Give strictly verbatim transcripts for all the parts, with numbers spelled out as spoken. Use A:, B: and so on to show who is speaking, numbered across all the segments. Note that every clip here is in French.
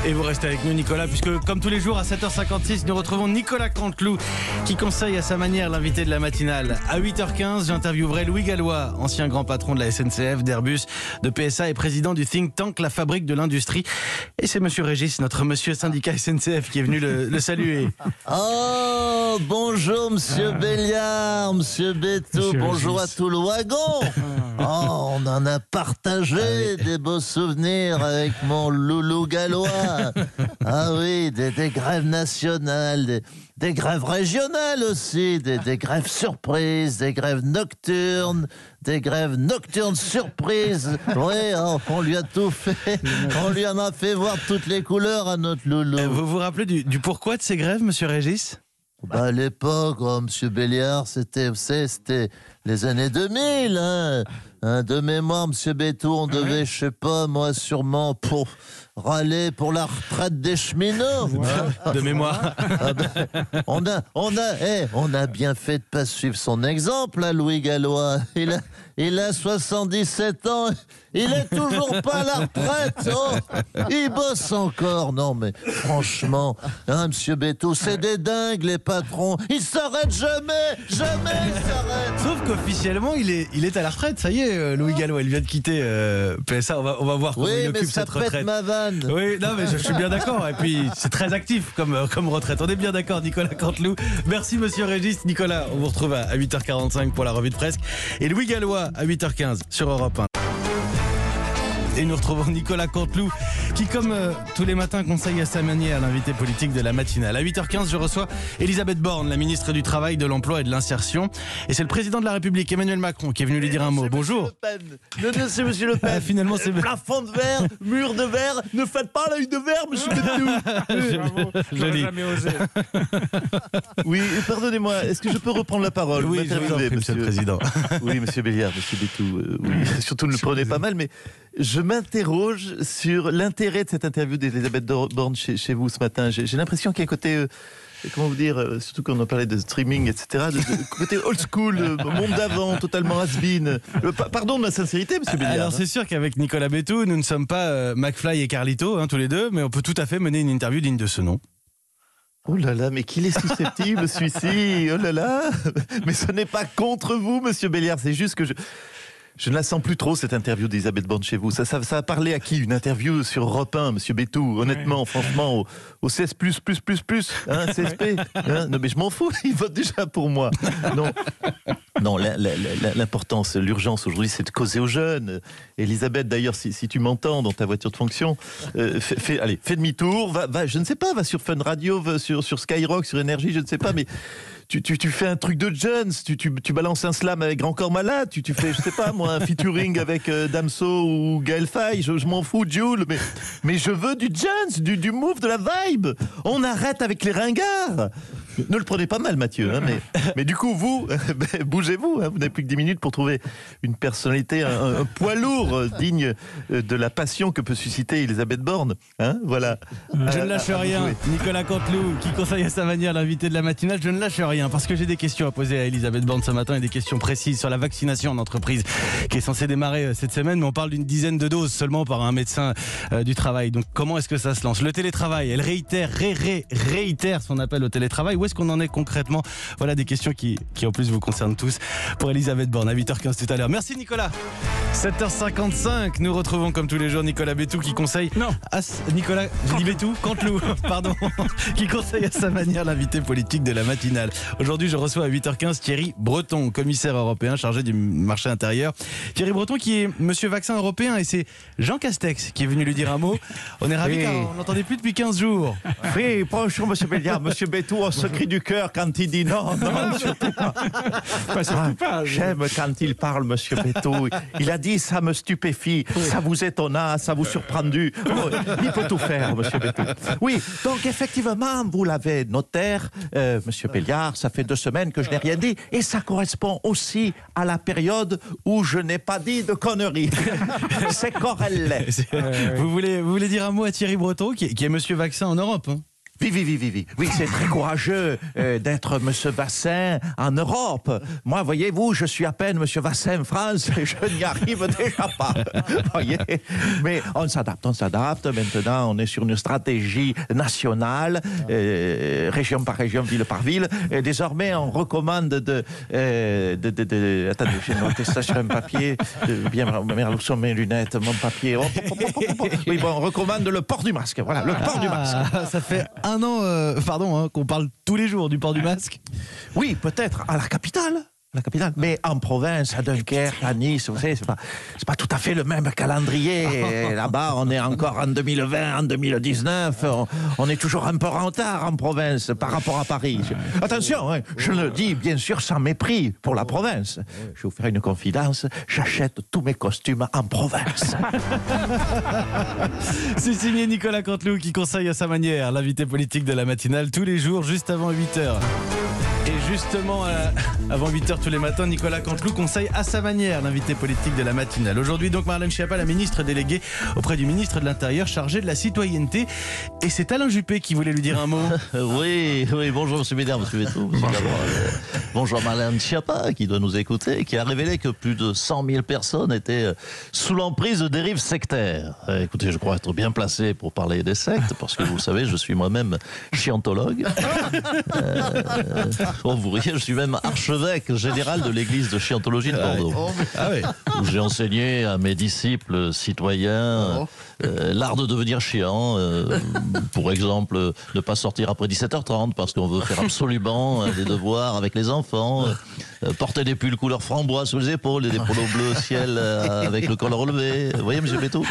A: Et vous restez avec nous, Nicolas, puisque comme tous les jours à sept heures cinquante-six, nous retrouvons Nicolas Canteloup qui conseille à sa manière l'invité de la matinale. À huit heures quinze, j'interviewerai Louis Gallois, ancien grand patron de la S N C F, d'Airbus, de P S A et président du think tank La Fabrique de l'Industrie. Et c'est monsieur Régis, notre monsieur syndicat S N C F, qui est venu le, le saluer.
B: Oh, bonjour monsieur Béliard, monsieur Bétou,
A: Monsieur
B: bonjour
A: Régis.
B: à tout le wagon. Oh, on en a partagé
A: Ah oui.
B: des beaux souvenirs avec mon loulou gallois. Ah oui, des, des grèves nationales, des, des grèves régionales aussi, des, des grèves surprises, des grèves nocturnes, des grèves nocturnes surprises. Oui, oh, on lui a tout fait. On lui en a fait voir toutes les couleurs à notre loulou.
A: Euh, Vous vous rappelez du, du pourquoi de ces grèves, monsieur Régis?
B: Bah, à l'époque, oh, monsieur Béliard, c'était, vous savez, c'était les années deux mille. Hein. Hein, de mémoire, monsieur Bétou, on devait, je sais pas, moi, sûrement pour râler pour la retraite des cheminots.
A: De mémoire.
B: Ah ben, on a, on a, eh, on a bien fait de pas suivre son exemple, là, Louis Gallois. Il a, il a soixante-dix-sept ans, il est toujours pas à la retraite. Oh, il bosse encore. Non, mais franchement, hein, monsieur Bétou, c'est des dingues, les patrons. Ils s'arrêtent jamais, jamais ils s'arrêtent.
A: Sauf qu'officiellement, il est, il est à la retraite. Ça y est, euh, Louis Gallois, il vient de quitter euh, P S A. On va, on va voir comment
B: Oui,
A: il
B: mais
A: occupe
B: ça
A: cette
B: pète
A: retraite.
B: ma vanne.
A: Oui, non, mais je, je suis bien d'accord. Et puis, c'est très actif comme, euh, comme retraite. On est bien d'accord, Nicolas Canteloup. Merci, monsieur Régis. Nicolas, on vous retrouve à, à huit heures quarante-cinq pour la revue de presse. Et Louis Gallois à huit heures quinze sur Europe un. Et nous retrouvons Nicolas Canteloup qui, comme euh, tous les matins, conseille à sa manière l'invité politique de la matinale. À huit heures quinze, je reçois Elisabeth Borne, la ministre du Travail, de l'Emploi et de l'Insertion. Et c'est le président de la République, Emmanuel Macron, qui est venu lui dire un mot. Bonjour.
B: Le Pen. Non, non, c'est monsieur Le Pen.
A: Ah, finalement, c'est...
B: Plafond de verre, mur de verre. Ne faites pas l'œil de verre, monsieur Bétou.
A: Joli.
B: Oui, pardonnez-moi, est-ce que je peux reprendre la parole?
A: Oui, je vous en prie, monsieur le président.
B: Oui, monsieur Béliard, monsieur Bétou, euh, oui. Surtout ne le prenez pas mal, mais je m'interroge sur l'intérêt de cette interview d'Elisabeth Borne chez, chez vous ce matin. J'ai, j'ai l'impression qu'il y a un côté, euh, comment vous dire, euh, surtout quand on parlait de streaming, et cetera, de, de côté old school, euh, monde d'avant, totalement has-been. Euh, pa- pardon de ma sincérité, monsieur Béliard.
A: Alors c'est sûr qu'avec Nicolas Bétou, nous ne sommes pas euh, McFly et Carlito, hein, tous les deux, mais on peut tout à fait mener une interview digne de ce nom.
B: Oh là là, mais qu'il est susceptible, celui-ci. Oh là là. Mais ce n'est pas contre vous, monsieur Béliard, c'est juste que je... Je ne la sens plus trop, cette interview d'Elisabeth Borne chez vous. Ça, ça, ça a parlé à qui? Une interview sur Europe un, monsieur Bétou, honnêtement, ouais. Franchement, au, au C S plus, plus, plus, plus, hein, C S P. Hein, non, mais je m'en fous, il vote déjà pour moi. Non, non la, la, la, l'importance, l'urgence aujourd'hui, c'est de causer aux jeunes. Elisabeth, d'ailleurs, si, si tu m'entends dans ta voiture de fonction, euh, fais, fais, allez, fais demi-tour, va, va, je ne sais pas, va sur Fun Radio, va sur, sur Skyrock, sur Énergie, je ne sais pas, mais... Tu, tu, tu fais un truc de Jones, tu, tu, tu balances un slam avec Grand Corps Malade, tu, tu fais, je sais pas moi, un featuring avec euh, Damso ou Gaël Faye, je, je m'en fous, Jules, mais, mais je veux du Jones, du, du move, de la vibe. On arrête avec les ringards. Ne le prenez pas mal, Mathieu, hein, mais, mais du coup, vous, ben, bougez-vous, hein, vous n'avez plus que dix minutes pour trouver une personnalité, un, un poids lourd euh, digne de la passion que peut susciter Elisabeth Borne. Hein, voilà.
A: Je ne lâche rien, Nicolas Canteloup, qui conseille à sa manière l'invité de la matinale, je ne lâche rien. Parce que j'ai des questions à poser à Elisabeth Borne ce matin et des questions précises sur la vaccination en entreprise qui est censée démarrer cette semaine, mais on parle d'une dizaine de doses seulement par un médecin euh, du travail. Donc comment est-ce que ça se lance? Le télétravail, elle réitère, ré, ré, réitère son appel au télétravail. Où est-ce qu'on en est concrètement? Voilà des questions qui, qui en plus vous concernent tous pour Elisabeth Borne à huit heures quinze tout à l'heure. Merci Nicolas. sept heures cinquante-cinq, nous retrouvons comme tous les jours Nicolas Bétou qui conseille... Non, à, Nicolas, j'ai dit Bétou, Canteloup, pardon, qui conseille à sa manière l'invité politique de la matinale. Aujourd'hui, je reçois à huit heures quinze Thierry Breton, commissaire européen chargé du marché intérieur. Thierry Breton qui est monsieur vaccin européen et c'est Jean Castex qui est venu lui dire un mot. On est ravis oui. Car on n'entendait plus depuis quinze jours.
C: Oui, bonjour monsieur Béliard, monsieur Bétou, on se crie du cœur quand il dit non, non, surtout pas. Ah, j'aime quand il parle, monsieur Bétou. Il a dit ça me stupéfie, oui. Ça vous étonna, ça vous surprendu. Oh, il peut tout faire, monsieur Bétou. Oui, donc effectivement, vous l'avez noté, euh, monsieur Béliard, ça fait deux semaines que je n'ai rien dit et ça correspond aussi à la période où je n'ai pas dit de conneries. C'est corrélé.
A: Vous voulez, vous voulez dire un mot à Thierry Breton qui est, qui est monsieur vaccin en Europe, hein?
C: Oui, oui, oui, oui, oui. Oui, c'est très courageux euh, d'être Monsieur Vassin en Europe. Moi, voyez-vous, je suis à peine Monsieur Vassin France et je n'y arrive déjà pas. Voyez. Mais on s'adapte, on s'adapte. Maintenant, on est sur une stratégie nationale, euh, région par région, ville par ville. Et désormais, on recommande de... Euh, de, de, de attendez, j'ai noté ça sur un papier. De, bien, ma mère, où sont mes lunettes, mon papier. Oh, oh, oh, oh, oh. Oui, bon, on recommande le port du masque. Voilà, le port
A: ah,
C: du masque.
A: Ça fait un an, euh, pardon, hein, qu'on parle tous les jours du port du masque.
C: Oui, peut-être à la capitale. La capitale. Mais en province, à Dunkerque, à Nice, vous savez, c'est pas, c'est pas tout à fait le même calendrier. Et là-bas, on est encore en deux mille vingt, en deux mille dix-neuf. On, on est toujours un peu en retard en province par rapport à Paris. Attention, hein, je le dis bien sûr sans mépris pour la province. Je vais vous faire une confidence. J'achète tous mes costumes en province.
A: C'est signé Nicolas Canteloup qui conseille à sa manière l'invité politique de la matinale tous les jours, juste avant huit heures. Et justement, euh, avant huit heures tous les matins, Nicolas Canteloup conseille à sa manière l'invité politique de la matinale. Aujourd'hui, donc, Marlène Schiappa, la ministre déléguée auprès du ministre de l'Intérieur chargé de la citoyenneté. Et c'est Alain Juppé qui voulait lui dire un mot.
D: Oui, oui, bonjour M. Bédard, M. Bétou. Bonjour, euh, bonjour Marlène Schiappa qui doit nous écouter, qui a révélé que plus de cent mille personnes étaient sous l'emprise de dérives sectaires. Euh, écoutez, je crois être bien placé pour parler des sectes, parce que vous le savez, je suis moi-même chiantologue. Euh, Oh, vous riez, je suis même archevêque général de l'église de Chiantologie de Bordeaux.
A: Ah oui.
D: Où j'ai enseigné à mes disciples citoyens euh, l'art de devenir chiant. Euh, pour exemple, ne pas sortir après dix-sept heures trente parce qu'on veut faire absolument euh, des devoirs avec les enfants. Euh, porter des pulls couleur framboise sous les épaules et des polos bleus au ciel euh, avec le col relevé. Vous voyez, M. Bétou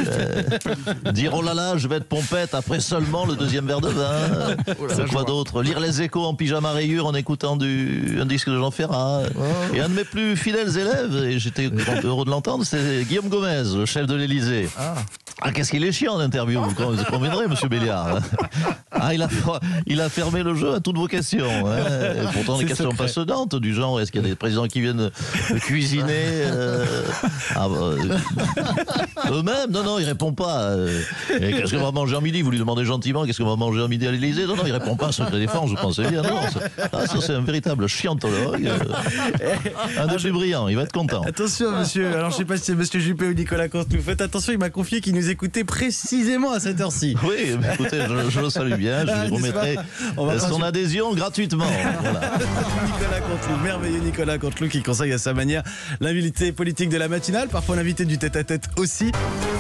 D: euh, Dire oh là là, je vais être pompette après seulement le deuxième verre de vin. Euh, quoi d'autre? Lire les échos en pyjama rayure en écoutant du, un disque de Jean Ferrat. Oh. Et un de mes plus fidèles élèves, et j'étais heureux de l'entendre, c'est Guillaume Gomez, le chef de l'Élysée. Ah, ah qu'est-ce qu'il est chiant en interview, vous conviendrez, M. Béliard. Ah, il a, il a fermé le jeu à toutes vos questions. Hein. Et pourtant, des questions secret. passionnantes, du genre, est-ce qu'il y a des présidents qui viennent cuisiner euh, ah, euh, eux-mêmes? Non, non, il répond pas. Et qu'est-ce qu'on va manger en midi? Vous lui demandez gentiment, qu'est-ce qu'on va manger en midi à l'Élysée? Non, non, il répond pas à secret défense, vous pensez bien. Non, ah, ça, c'est un véritable chiantologue. Euh, un des plus brillants, il va être content.
A: Attention, monsieur. Alors, je sais pas si c'est monsieur Juppé ou Nicolas Canteloup. Faites attention, il m'a confié qu'il nous écoutait précisément à cette heure-ci.
D: Oui, mais écoutez, je, je le salue bien. Je lui remettrai son adhésion gratuitement. Voilà.
A: Nicolas Canteloup, merveilleux Nicolas Canteloup qui conseille à sa manière l'invité politique de la matinale, parfois l'invité du tête-à-tête aussi.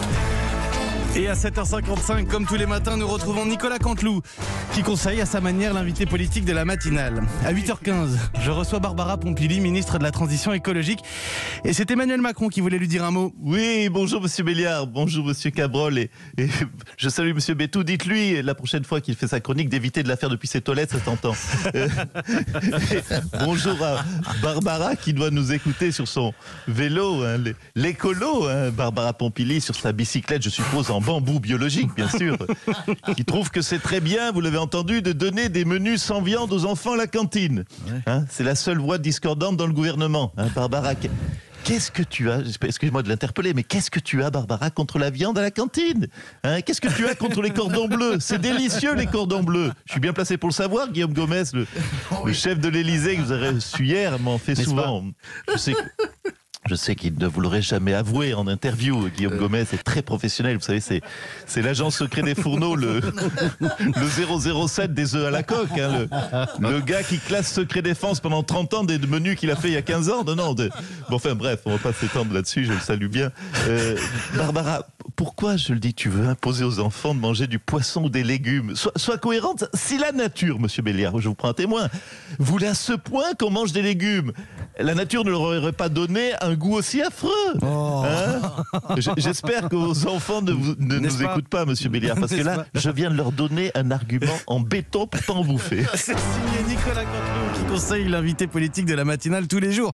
A: Et à sept heures cinquante-cinq, comme tous les matins, nous retrouvons Nicolas Canteloup qui conseille à sa manière l'invité politique de la matinale. À huit heures quinze, je reçois Barbara Pompili, ministre de la Transition écologique. Et c'est Emmanuel Macron qui voulait lui dire un mot.
B: Oui, bonjour Monsieur Béliard, bonjour Monsieur Cabrol. Et, et je salue Monsieur Bétou. Dites-lui la prochaine fois qu'il fait sa chronique d'éviter de la faire depuis ses toilettes, ça s'entend. Euh, bonjour à Barbara qui doit nous écouter sur son vélo, hein, l'écolo, hein, Barbara Pompili sur sa bicyclette, je suppose en bambou biologique, bien sûr, qui trouve que c'est très bien, vous l'avez entendu, de donner des menus sans viande aux enfants à la cantine. Hein, c'est la seule voix discordante dans le gouvernement. Hein, Barbara, qu'est-ce que tu as, excuse-moi de l'interpeller, mais qu'est-ce que tu as, Barbara, contre la viande à la cantine? Hein, qu'est-ce que tu as contre les cordons bleus? C'est délicieux, les cordons bleus. Je suis bien placé pour le savoir, Guillaume Gomez, le, le chef de l'Élysée que vous avez reçu hier, m'en fait souvent. Je sais que... Je sais qu'il ne vous l'aurait jamais avoué en interview. Guillaume Gomez est très professionnel. Vous savez, c'est, c'est l'agent secret des fourneaux, le, le zéro zéro sept des œufs à la coque. Hein, le, le gars qui classe secret défense pendant trente ans des menus qu'il a fait il y a quinze ans. Non, non. De, bon, enfin, bref, on ne va pas s'étendre là-dessus. Je le salue bien. Euh, Barbara, pourquoi, je le dis, tu veux imposer aux enfants de manger du poisson ou des légumes? Sois, sois cohérente. Si la nature, monsieur Béliard, je vous prends un témoin, voulait à ce point qu'on mange des légumes, la nature ne leur aurait pas donné un goût aussi affreux. Oh. Hein? J'espère que vos enfants ne, vous, ne nous pas écoutent pas, monsieur Béliard, parce que là, je viens de leur donner un argument en béton pour pas en bouffer.
A: C'est signé Nicolas Canteloup qui conseille l'invité politique de la matinale tous les jours.